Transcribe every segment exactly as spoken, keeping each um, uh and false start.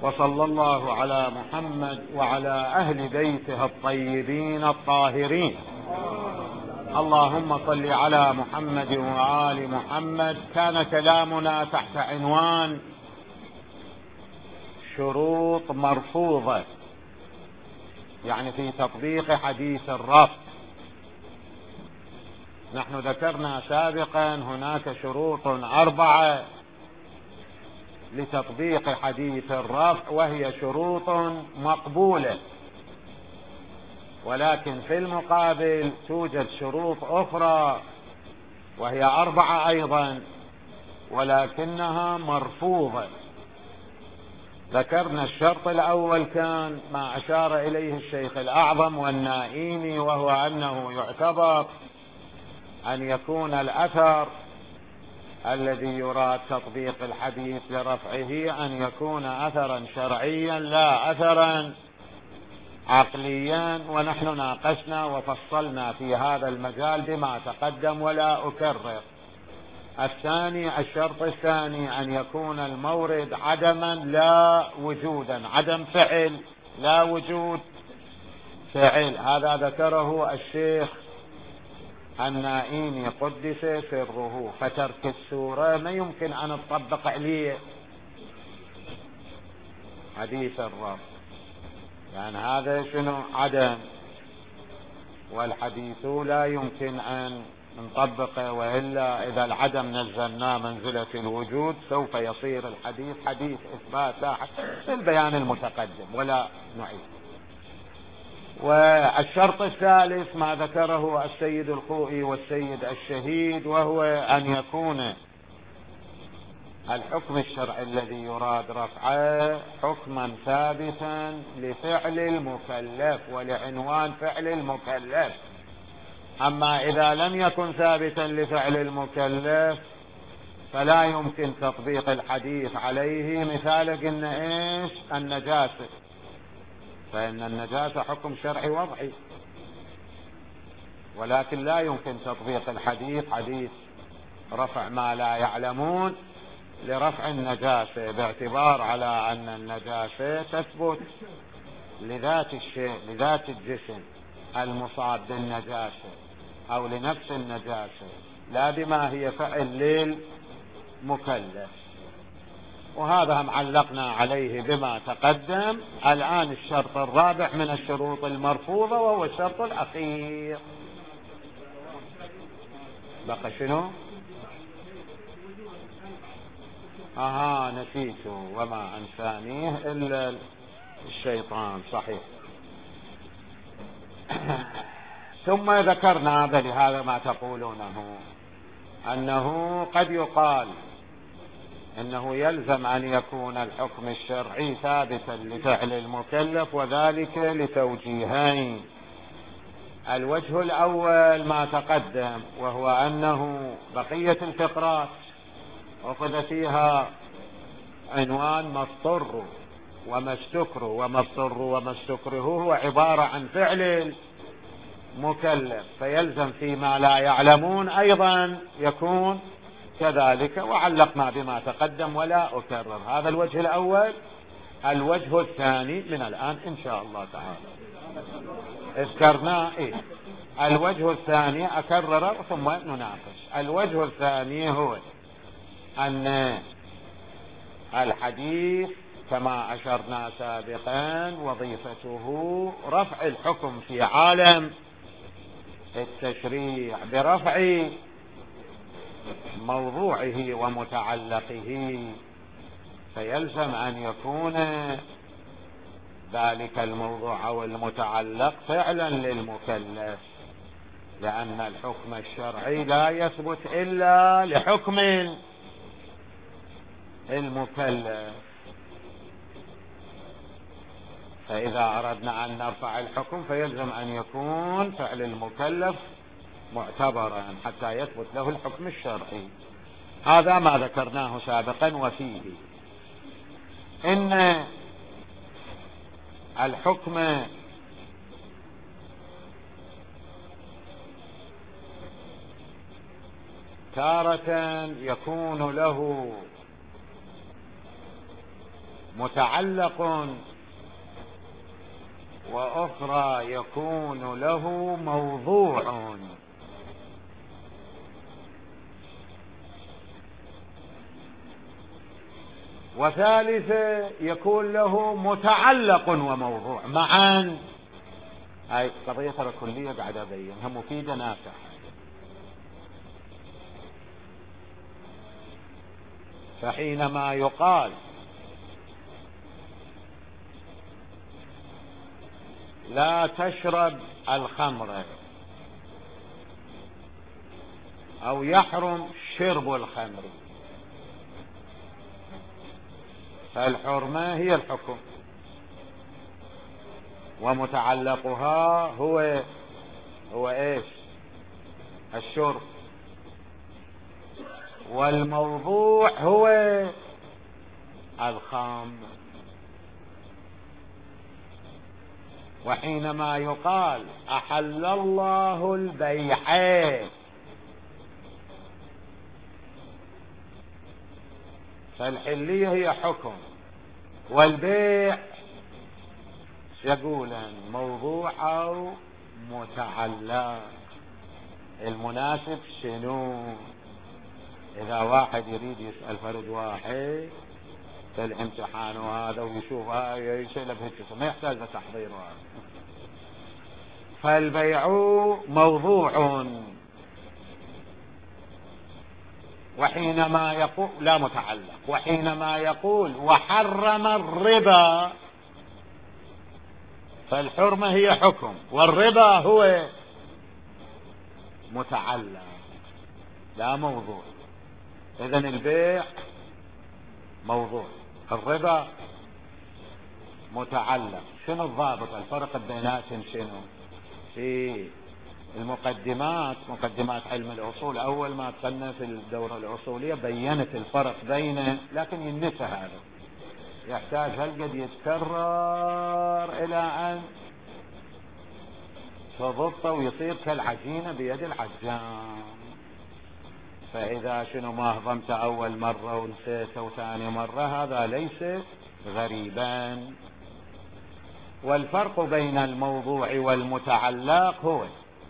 وصلى الله على محمد وعلى أهل بيته الطيبين الطاهرين. اللهم صل على محمد وآل محمد. كان كلامنا تحت عنوان شروط مرفوضة، يعني في تطبيق حديث الرفع. نحن ذكرنا سابقا هناك شروط أربعة لتطبيق حديث الرفع، وهي شروط مقبولة، ولكن في المقابل توجد شروط أخرى وهي أربعة أيضا ولكنها مرفوضة. ذكرنا الشرط الأول كان ما أشار إليه الشيخ الأعظم والنائيني، وهو أنه يعتبر أن يكون الأثر الذي يراد تطبيق الحديث لرفعه أن يكون أثرا شرعيا لا أثرا عقليا، ونحن ناقشنا وفصلنا في هذا المجال بما تقدم ولا أكرر. الثاني، الشرط الثاني أن يكون المورد عدما لا وجودا، عدم فعل لا وجود فعل. هذا ذكره الشيخ النائيني قدس سره، فترك السورة ما يمكن أن تطبق عليه حديث الرب، يعني هذا شنو؟ عدم، والحديث لا يمكن أن نطبقه، وإلا إذا العدم نزلناه منزلة الوجود سوف يصير الحديث حديث إثبات لا حديث في البيان المتقدم ولا نعيد. والشرط الثالث ما ذكره السيد الخوئي والسيد الشهيد، وهو أن يكون الحكم الشرعي الذي يراد رفعه حكما ثابتا لفعل المكلف ولعنوان فعل المكلف. أما إذا لم يكن ثابتا لفعل المكلف فلا يمكن تطبيق الحديث عليه. مثال قلنا إيش؟ النجاسة، فإن النجاسة حكم شرعي وضعي، ولكن لا يمكن تطبيق الحديث حديث رفع ما لا يعلمون لرفع النجاسة، باعتبار على أن النجاسة تثبت لذات الشيء، لذات الجسم المصاب بالنجاسة أو لنفس النجاسة، لا بما هي فعل للمكلف. وهذا هم علقنا عليه بما تقدم. الآن الشرط الرابع من الشروط المرفوضة وهو الشرط الأخير. بقى شنو؟ اها نسيته وما انسانيه الا الشيطان، صحيح. ثم ذكرنا بلهذا ما تقولونه انه قد يقال انه يلزم ان يكون الحكم الشرعي ثابتا لفعل المكلف، وذلك لتوجيهين. الوجه الاول ما تقدم، وهو انه بقية الفقرات أخذ فيها عنوان ما اضطر وما استكره، وما اضطر وما استكره هو عبارة عن فعل المكلف، فيلزم فيما لا يعلمون أيضا يكون كذلك، وعلقنا بما تقدم ولا أكرر. هذا الوجه الأول. الوجه الثاني من الآن إن شاء الله تعالى اذكرنا إيه؟ الوجه الثاني أكرر ثم نناقش. الوجه الثاني هو أن الحديث كما أشرنا سابقا وظيفته رفع الحكم في عالم التشريع برفع موضوعه ومتعلقه، فيلزم أن يكون ذلك الموضوع أو المتعلق فعلا للمكلف، لأن الحكم الشرعي لا يثبت إلا لحكم المكلف. فإذا أردنا أن نرفع الحكم فيلزم أن يكون فعل المكلف معتبرا حتى يثبت له الحكم الشرعي. هذا ما ذكرناه سابقا. وفيه إن الحكم تارة يكون له متعلق، وأخرى يكون له موضوع. وثالثة يكون له متعلق وموضوع معا. هاي قضية ترى كلية قاعد أبينها مفيدة نافعة. فحينما يقال لا تشرب الخمر أو يحرم شرب الخمر، فالحرمة هي الحكم، ومتعلقها هو هو ايش؟ الشرب، والموضوع هو الخمر. وحينما يقال أحل الله البيع، فالحلية هي حكم، والبيع يقولا موضوع أو متعلق. المناسب شنو؟ إذا واحد يريد يسأل فرد واحد في الامتحان وهذا ويشوف هاي شيء بهيك ما يحتاج لتحضير هذا. فالبيع موضوع، وحينما يقول لا متعلق، وحينما يقول وحرم الربا فالحرمة هي حكم، والربا هو متعلق لا موضوع. إذن البيع موضوع، الربا متعلق. شنو الضابط؟ الفرق بيناتهم شنو؟ في المقدمات، مقدمات علم الأصول، أول ما دخلنا في الدورة الأصولية بيّنت الفرق بين، لكن ينسى هذا، يحتاج هالقد يتكرر إلى أن تضبطه ويصير كالعجينة بيد العجان. فإذا شنو ما هضمت أول مرة ونسيته وثاني مرة هذا ليس غريبا. والفرق بين الموضوع والمتعلق هو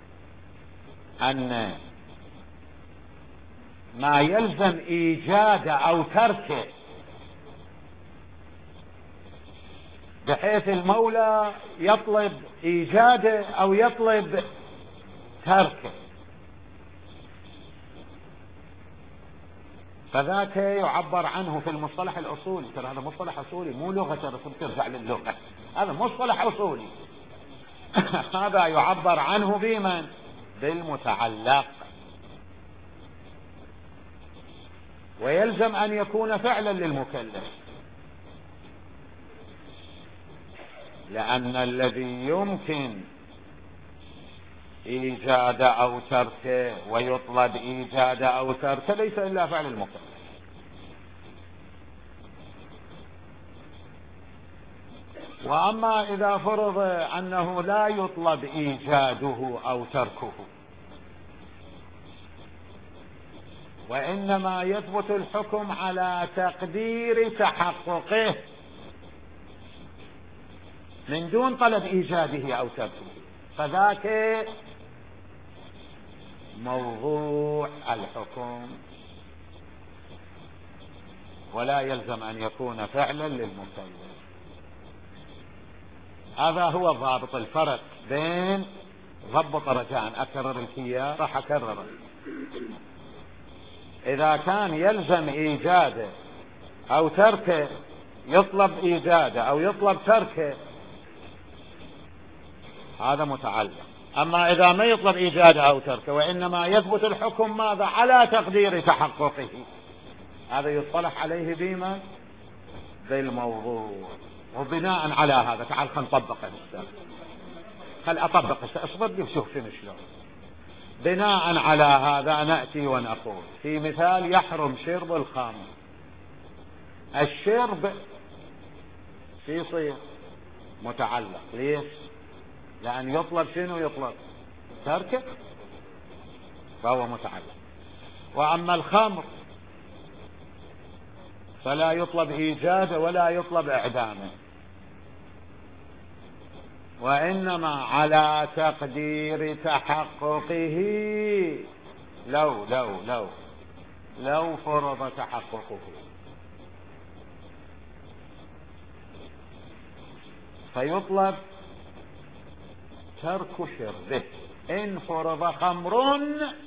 أن ما يلزم إيجاد أو تركه بحيث المولى يطلب إيجاده أو يطلب تركه، فذاك يعبر عنه في المصطلح الأصولي. ترى هذا مصطلح أصولي مو لغة، ترى ترجع للغة، هذا مصطلح أصولي. هذا يعبر عنه بمن؟ بالمتعلق، ويلزم أن يكون فعلا للمكلف، لأن الذي يمكن إيجاد أو تركه ويطلب إيجاد أو تركه ليس إلا فعل المكلف. وأما إذا فرض أنه لا يطلب إيجاده أو تركه، وإنما يثبت الحكم على تقدير تحققه من دون طلب إيجاده أو تركه، فذاك موضوع الحكم، ولا يلزم أن يكون فعلا للمكلف. هذا هو ضابط الفرق بين ضبط رجاء. أكرر الكيا راح أكرره. إذا كان يلزم إيجاده أو تركه، يطلب إيجاده أو يطلب تركه، هذا متعلق. أما إذا ما يطلب إيجاده أو تركه وإنما يثبت الحكم ماذا؟ على تقدير تحققه، هذا يصطلح عليه بما؟ بالموضوع. وبناء على هذا تعال خل نطبق الأستاذ، خل أطبق اصبر لي وشوف شنو شلون. بناء على هذا نأتي ونقول في مثال يحرم شرب الخمر. الشرب في يصير متعلق، ليش؟ لأن يطلب شنو؟ يطلب تركه، فهو متعلق. وأما الخمر فلا يطلب إيجاده ولا يطلب إعدامه، وإنما على تقدير تحققه. لو لو لو لو فرض تحققه فيطلب ترك شربه. إن فرض خمر،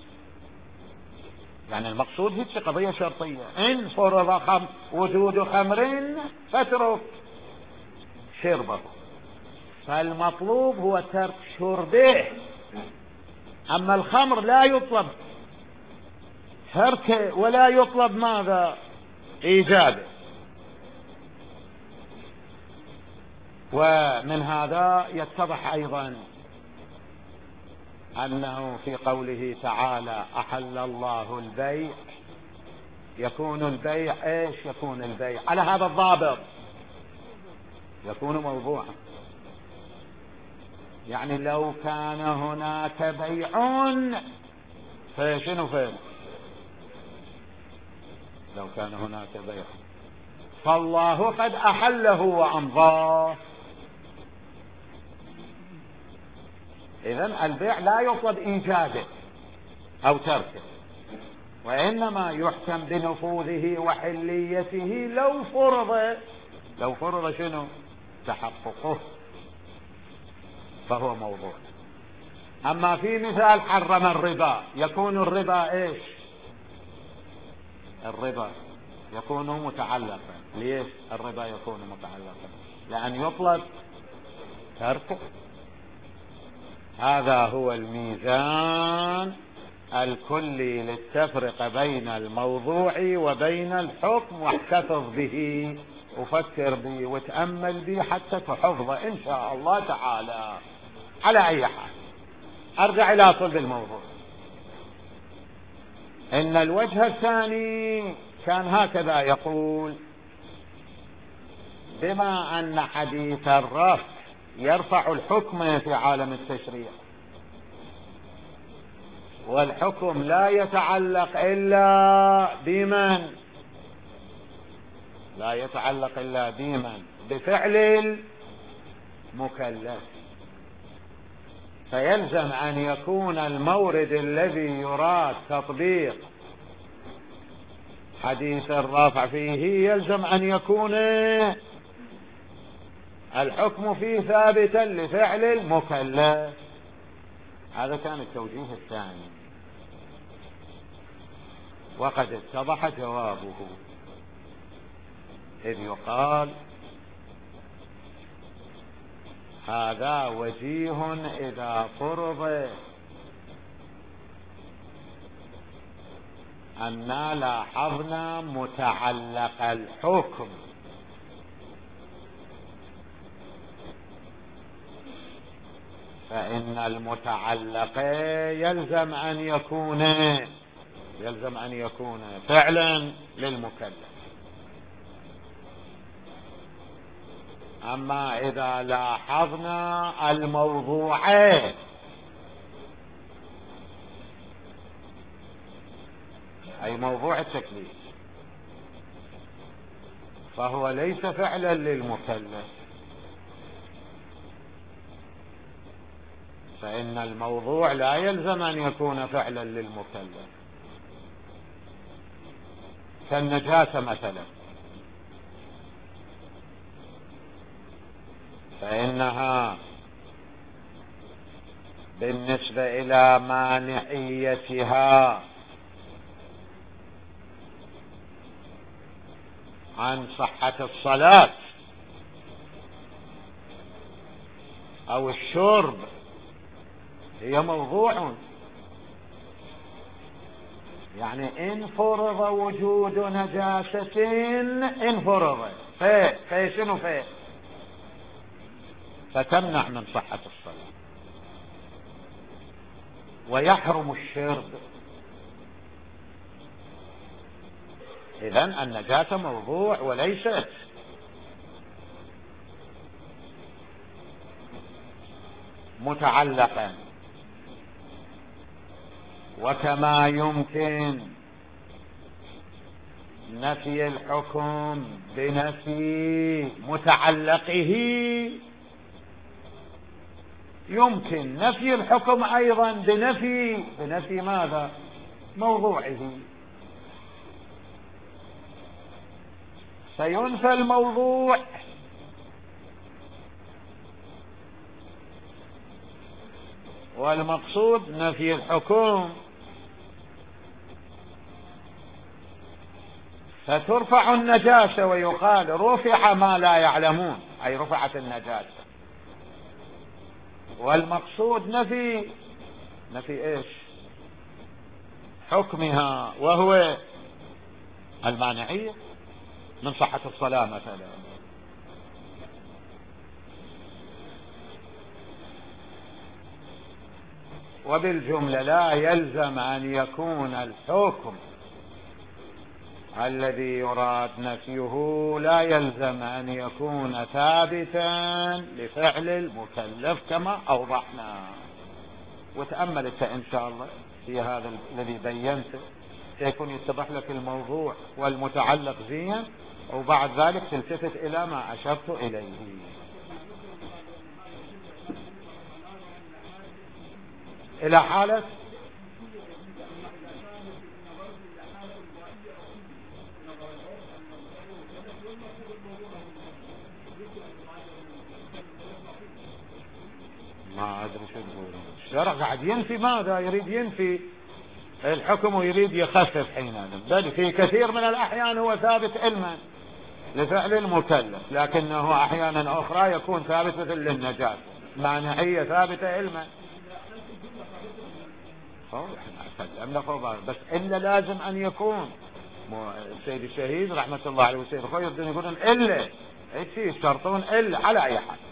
يعني المقصود هيك قضية شرطية، إن فرض خمر وجود خمر فاترك شربه، فالمطلوب هو ترك شربه. أما الخمر لا يطلب تركه ولا يطلب ماذا؟ إيجاده. ومن هذا يتضح أيضا أنه في قوله تعالى أحل الله البيع، يكون البيع إيش؟ يكون البيع على هذا الضابط، يكون موضوعا. يعني لو كان هناك بيع فشنو فين؟ لو كان هناك بيع فالله قد أحله وأمضاه. إذن البيع لا يطلب إيجاده أو تركه، وإنما يحكم بنفوذه وحليته لو فرض لو فرض شنو؟ تحققه، فهو موضوع. أما في مثال حرم الربا، يكون الربا إيش؟ الربا يكون متعلقا. ليش الربا يكون متعلقا؟ لأن يطلب تركه. هذا هو الميزان الكلي للتفرقة بين الموضوع وبين الحكم، واحتفظ به وفكر به وتأمل به حتى تحفظه إن شاء الله تعالى. على أي حال أرجع إلى صلب الموضوع. إن الوجه الثاني كان هكذا يقول: بما أن حديث الرفع يرفع الحكم في عالم التشريع، والحكم لا يتعلق إلا بمن لا يتعلق إلا بمن بفعل المكلف، فيلزم أن يكون المورد الذي يراد تطبيق حديث الرافع فيه يلزم أن يكون الحكم فيه ثابتا لفعل المكلف. هذا كان التوجيه الثاني، وقد اتضح جوابه، إذ يقال: هذا وجيه إذا فرض أننا لاحظنا متعلق الحكم، فإن المتعلق يلزم أن يكون يلزم أن يكون فعلا للمكلف. أما إذا لاحظنا الموضوع أي موضوع التكليف فهو ليس فعلا للمكلف، فإن الموضوع لا يلزم أن يكون فعلا للمكلف. كالنجاسة مثلا، فإنها بالنسبة إلى مانعيتها عن صحة الصلاة أو الشرب هي موضوع. يعني إن فرض وجود نجاسة، إن فرض في في شنو في فتمنع من صحة الصلاة، ويحرم الشرب. إذن النجاسة موضوع وليست متعلقا. وكما يمكن نفي الحكم بنفي متعلقه، يمكن نفي الحكم أيضا بنفي بنفي ماذا؟ موضوعه. فينفى الموضوع والمقصود نفي الحكم، فترفع النجاسة ويقال رفع ما لا يعلمون، أي رفعت النجاسة، والمقصود نفي نفي إيش؟ حكمها، وهو المانعية من صحة الصلاة مثلا. وبالجملة لا يلزم أن يكون الحكم الذي يراد نفيه لا يلزم أن يكون ثابتا لفعل المكلف كما أوضحنا. وتأمل أنت إن شاء الله في هذا الذي بينته، سيكون يتضح لك الموضوع والمتعلق زين، وبعد ذلك تلتفت إلى ما أشرت إليه. إلى حالة ما أدري شو تقول. الشرع قاعد ينفي ماذا؟ يريد ينفي الحكم ويريد يخفف حينئذ، بل في كثير من الأحيان هو ثابت علما لفعل المكلف، لكنه أحيانا أخرى يكون ثابت مثل للنجاسة، مانعية ثابتة علما. بس إلا لازم أن يكون السيد الشهيد رحمة الله عليه والسيد الخوي يقولون إلا ايش يشترطون إلا على أي حال.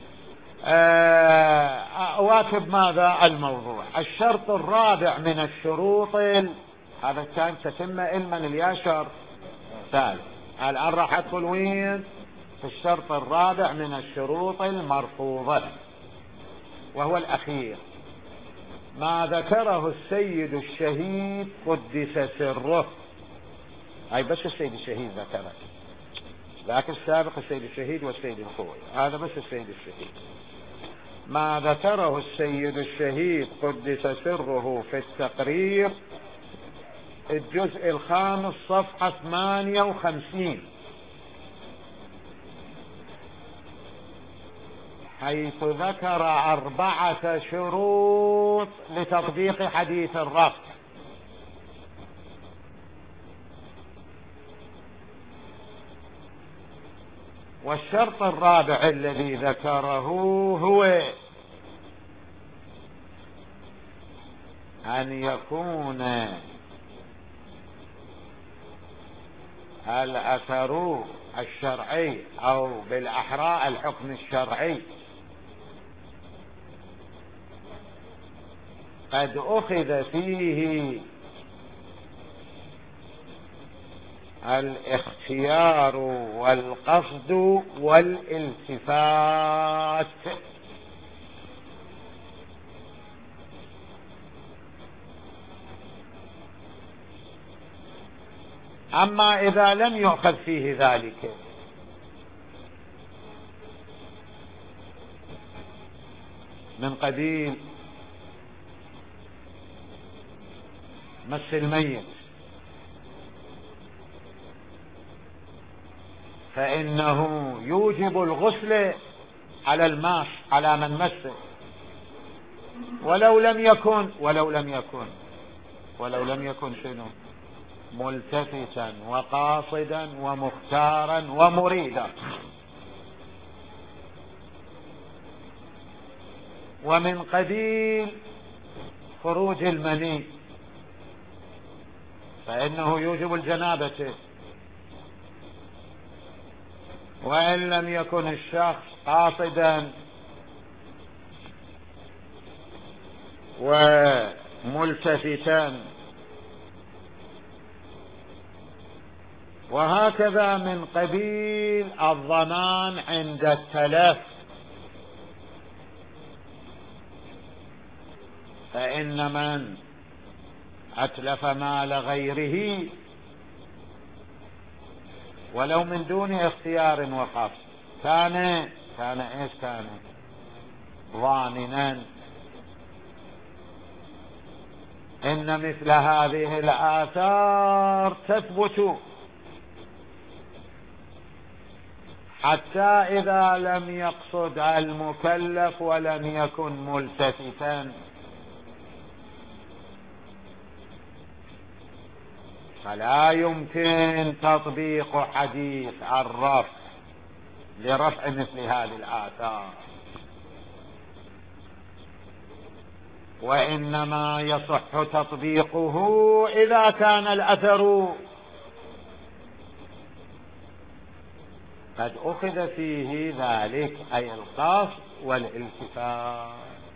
أواكب ماذا الموضوع. الشرط الرابع من الشروط ال... هذا كان تتم علما الياشر ثالث. الآن راح أدخل وين في الشرط الرابع من الشروط المرفوضة، وهو الأخير، ما ذكره السيد الشهيد قدس سره. أي بس السيد الشهيد ذكره، لكن السابق السيد الشهيد والسيد الخوي، هذا بس السيد الشهيد. ما ذكره السيد الشهيد قدس سره في التقرير الجزء الخامس صفحة ثمانية وخمسين، حيث ذكر أربعة شروط لتطبيق حديث الرفع. والشرط الرابع الذي ذكره هو أن يكون الأثر الشرعي أو بالأحرى الحكم الشرعي قد أخذ فيه الاختيار والقصد والالتفات. أما إذا لم يؤخذ فيه ذلك من قبيل مس الميت، فإنه يوجب الغسل على الماس على من مسه، ولو لم يكن ولو لم يكن ولو لم يكن شنو ملتفتا وقاصدا ومختارا ومريدا. ومن قبيل خروج المني فإنه يوجب الجنابة، وإن لم يكن الشخص قاصدا وملتفتا. وهكذا من قبيل الضمان عند التلف، فإن من أتلف مال غيره ولو من دون اختيار وقصد، كان كان ايش كان ظاننا ان مثل هذه الآثار تثبت حتى إذا لم يقصد المكلف ولم يكن ملتفتا، فلا يمكن تطبيق حديث الرفع لرفع مثل هذه الآثار، وإنما يصح تطبيقه إذا كان الأثر قد أخذ فيه ذلك، أي القصد والالتفات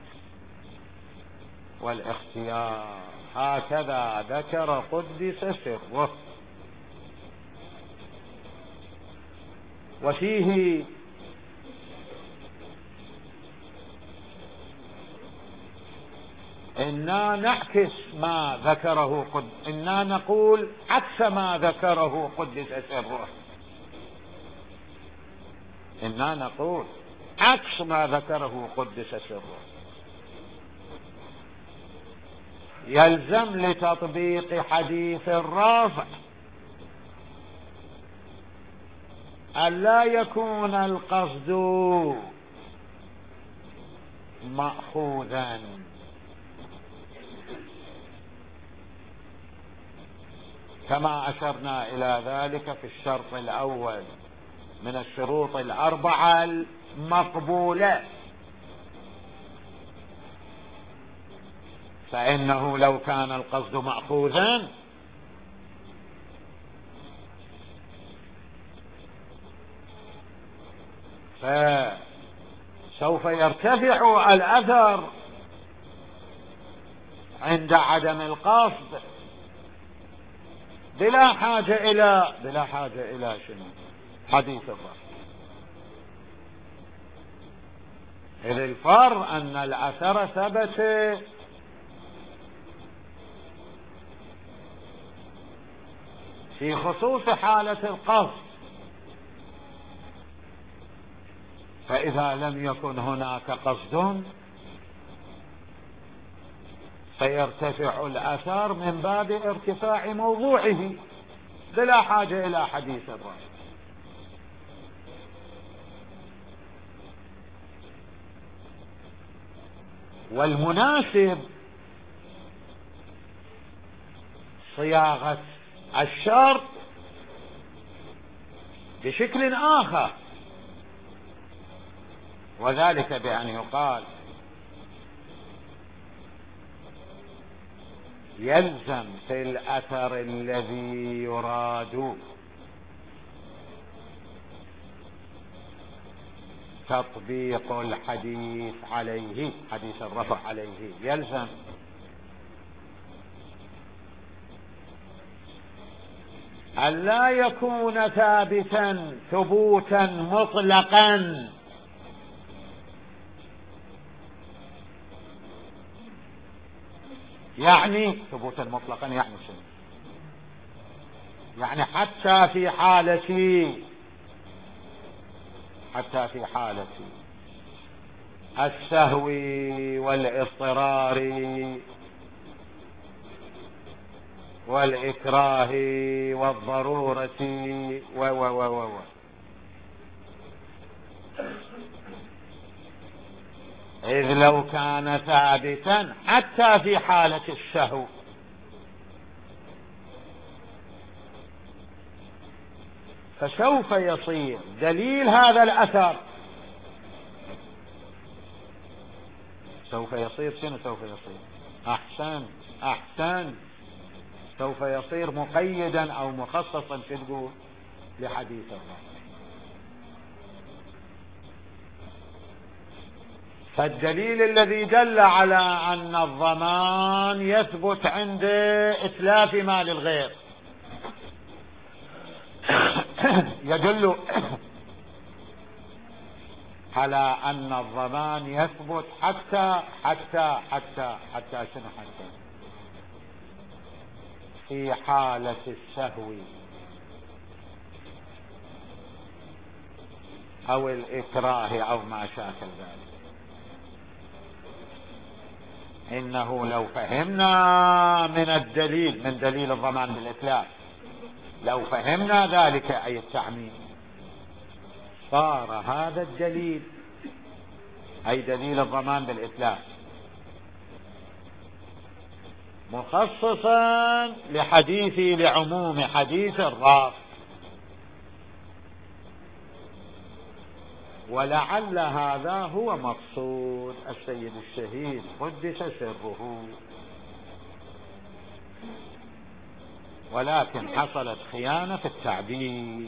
والاختيار. هكذا ذكر قدس سره. وفيه إنا نعكس ما ذكره قد إنا نقول عكس ما ذكره قدس سره. إنا نقول عكس ما ذكره قدس سره. يلزم لتطبيق حديث الرافع ألا يكون القصد مأخوذا، كما أشرنا إلى ذلك في الشرط الأول من الشروط الأربعة المقبولة، فإنه لو كان القصد مأخوذا فسوف يرتفع الأثر عند عدم القصد بلا حاجة إلى بلا حاجة إلى شنو حديث الرفع. إذ الفرق أن الأثر ثبت في خصوص حالة القصد، فإذا لم يكن هناك قصد فيرتفع الأثر من باب ارتفاع موضوعه بلا حاجة إلى حديث الرفع. والمناسب صياغة الشرط بشكل آخر، وذلك بأن يقال يلزم في الأثر الذي يراد تطبيق الحديث عليه، حديث الرفع عليه، يلزم ألا يكون ثابتا ثبوتا مطلقا، يعني ثبوتا مطلقا يعني شنو؟ يعني حتى في حالة حتى في حالة السهو والاضطرار والإكراه والضرورة و و و و إذ لو كان ثابتا حتى في حالة السهو فسوف يصير دليل هذا الأثر، سوف يصير شنو سوف يصير؟ أحسن أحسن سوف يصير مقيدا أو مخصصا في تقول لحديث الرفع. فالدليل الذي دل على أن الضمان يثبت عند إتلاف مال الغير يدل على أن الضمان يثبت حتى حتى حتى حتى شنو حتى في حالة السهو أو الإكراه أو ما شاكل ذلك. إنه لو فهمنا من الدليل، من دليل الضمان بالإتلاف، لو فهمنا ذلك أي التعميم، صار هذا الدليل أي دليل الضمان بالإتلاف مخصصا لحديثي لعموم حديث الراف، ولعل هذا هو مقصود السيد الشهيد قدس سره، ولكن حصلت خيانة في التعبير.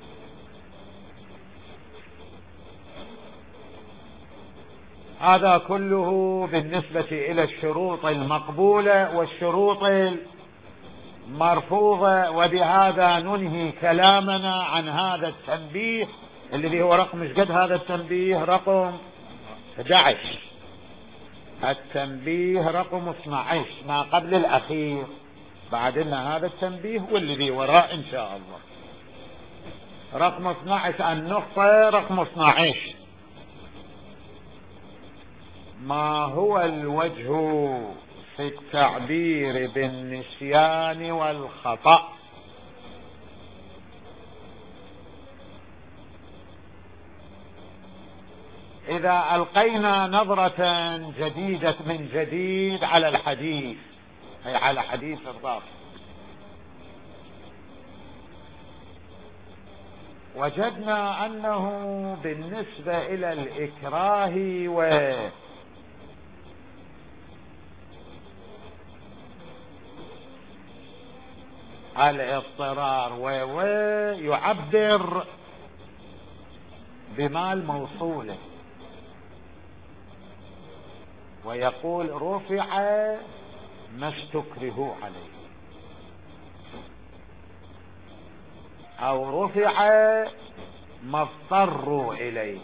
هذا كله بالنسبة إلى الشروط المقبولة والشروط المرفوضة. وبهذا ننهي كلامنا عن هذا التنبيه الذي هو رقم، مش قد هذا التنبيه رقم أحد عشر، التنبيه رقم اثني عشر ما قبل الأخير، بعدنا هذا التنبيه والذي وراء إن شاء الله. رقم اثني عشر النقطة رقم اثني عشر، ما هو الوجه في التعبير بالنسيان والخطأ؟ إذا ألقينا نظرة جديدة من جديد على الحديث، أي على حديث الضابط، وجدنا أنه بالنسبة إلى الإكراه و الاضطرار ويعبر بمال موصوله، ويقول رفع ما استكرهوا عليه، أو رفع ما اضطروا إليه،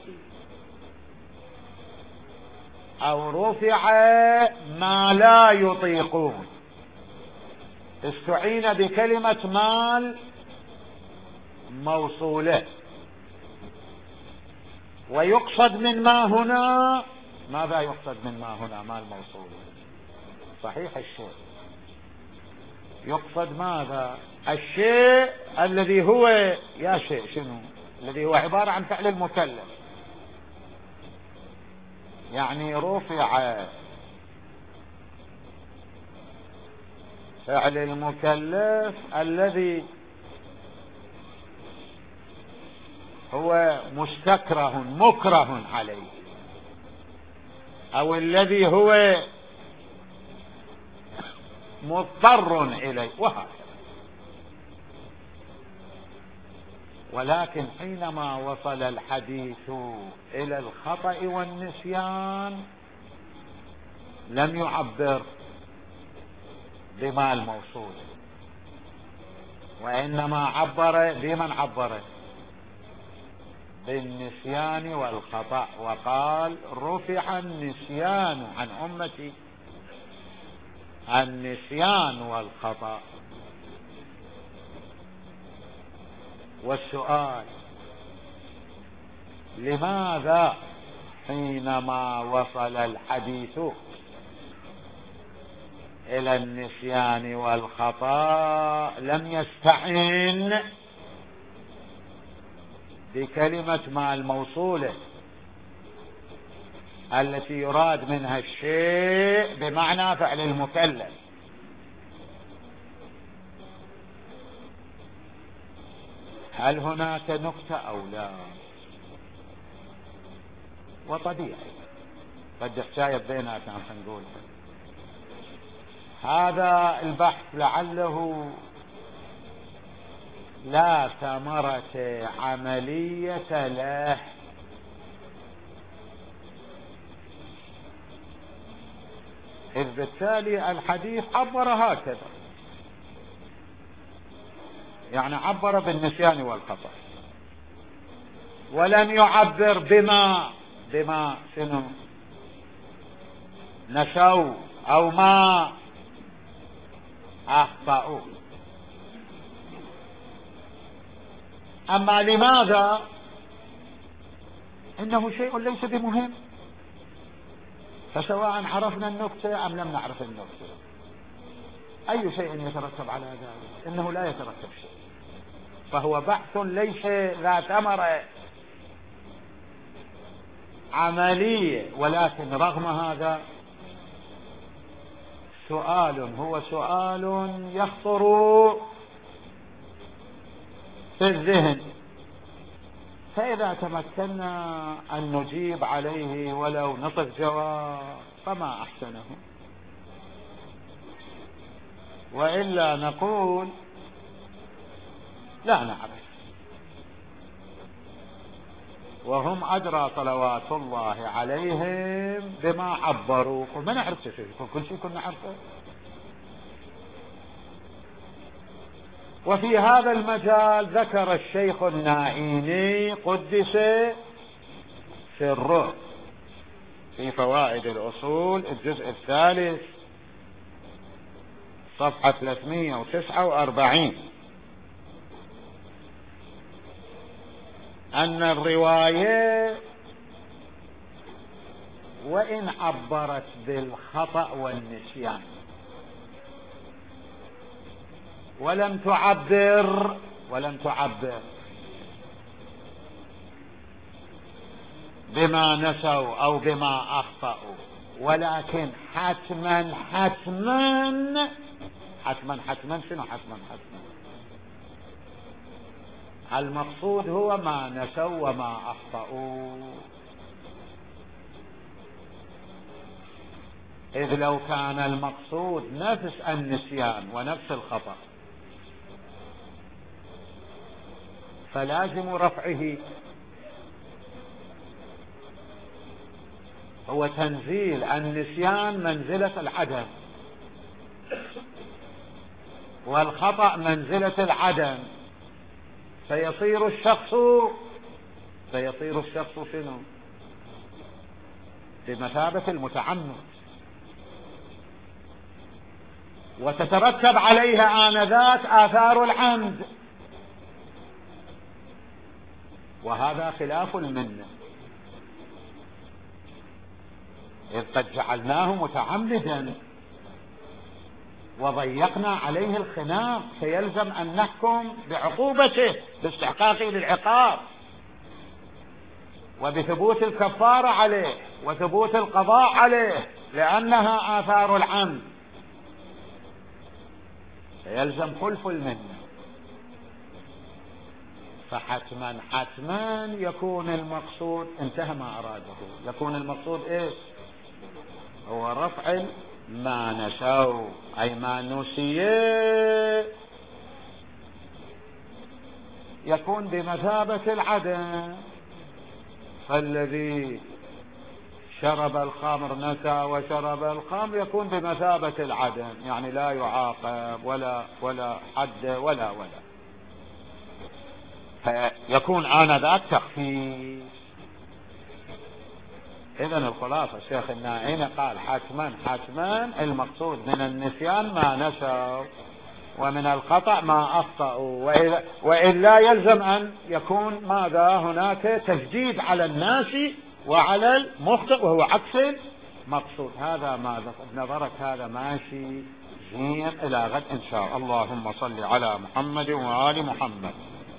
أو رفع ما لا يطيقون. استعين بكلمة مال موصولة، ويقصد من ما هنا، ماذا يقصد من ما هنا؟ مال موصولة صحيح الشيء، يقصد ماذا؟ الشيء الذي هو يا شيء شنو؟ الذي هو عبارة عن فعل المكلف، يعني رفع فعل المكلف الذي هو مستكره مكره عليه، او الذي هو مضطر اليه، وهكذا. ولكن حينما وصل الحديث الى الخطأ والنسيان لم يعبر بما الموصول، وإنما عبر بمن عبر؟ بالنسيان والخطأ، وقال رفع النسيان عن أمتي، النسيان والخطأ. والسؤال لماذا حينما وصل الحديث إلى النسيان والخطأ لم يستعين بكلمة مع الموصولة التي يراد منها الشيء بمعنى فعل المكلف؟ هل هناك نكتة أو لا؟ وطبيعي قد حكاية بيناتنا نقول هذا البحث لعله لا ثمرة عملية له، إذ بالتالي الحديث عبر هكذا، يعني عبر بالنسيان والخطأ، ولم يعبر بما بما شنو نسوا أو ما أخطأوا. أما لماذا إنه شيء ليس بمهم، فسواء عرفنا النكتة أم لم نعرف النكتة أي شيء يترتب على ذلك؟ إنه لا يترتب شيء. فهو بحث ليس ذات ثمرة عملية، ولكن رغم هذا سؤال، هو سؤال يخطر في الذهن، فإذا تمكنا أن نجيب عليه ولو نصف جواب فما أحسنه، وإلا نقول لا نعرف، وهم أدرى صلوات الله عليهم بما عبروا. ما نعرف شيء، كل شيء كنا نعرفه. وفي هذا المجال ذكر الشيخ النائيني قدس سره في فوائد الأصول الجزء الثالث صفحة ثلاثمائة وتسعة وأربعين أن الرواية وإن عبرت بالخطأ والنسيان ولم تعبر ولم تعبر بما نسوا أو بما أخطأوا، ولكن حتما حتما حتما حتما شنو حتما حتما المقصود هو ما نسوا وما أخطأوا. إذ لو كان المقصود نفس النسيان ونفس الخطأ فلازم رفعه هو تنزيل النسيان منزلة العدم، والخطأ منزلة العدم، فيصير الشخص فيصير الشخص شنو؟ بمثابة المتعمد، وتترتب عليها آنذاك آثار العمد، وهذا خلاف المنة، إذ قد جعلناه متعمدا وضيقنا عليه الخناق، فيلزم أن نحكم بعقوبته باستحقاقه للعقاب وبثبوت الكفارة عليه وثبوت القضاء عليه، لأنها آثار العمد، فيلزم خلف المنة. فحتما حتما يكون المقصود، انتهى ما أراده، يكون المقصود إيش؟ هو رفع ما نسوا، أي ما نسي يكون بمثابة العدم، فالذي شرب الخمر نسى وشرب الخمر يكون بمثابة العدم، يعني لا يعاقب ولا ولا حد ولا ولا فيكون آنذاك تخفيف. إذن الخلاصة الشيخ النائيني قال حتما حتما المقصود من النسيان ما نسوا ومن الخطأ ما أخطأوا، وإلا يلزم أن يكون ماذا هناك تجديد على الناس وعلى المخطئ، وهو عكس المقصود. هذا ما نظرت هذا ماشي زين إلى غد إن شاء الله. اللهم صل على محمد وآل محمد.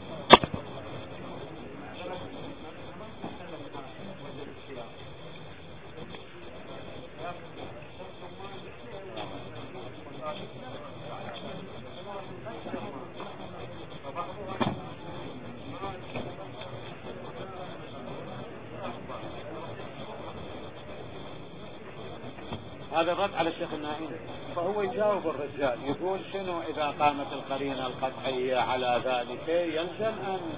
هذا الرد على الشيخ النائين، فهو يجاوب الرجال يقول شنو إذا قامت القرينة القطعية على ذلك يلزم أن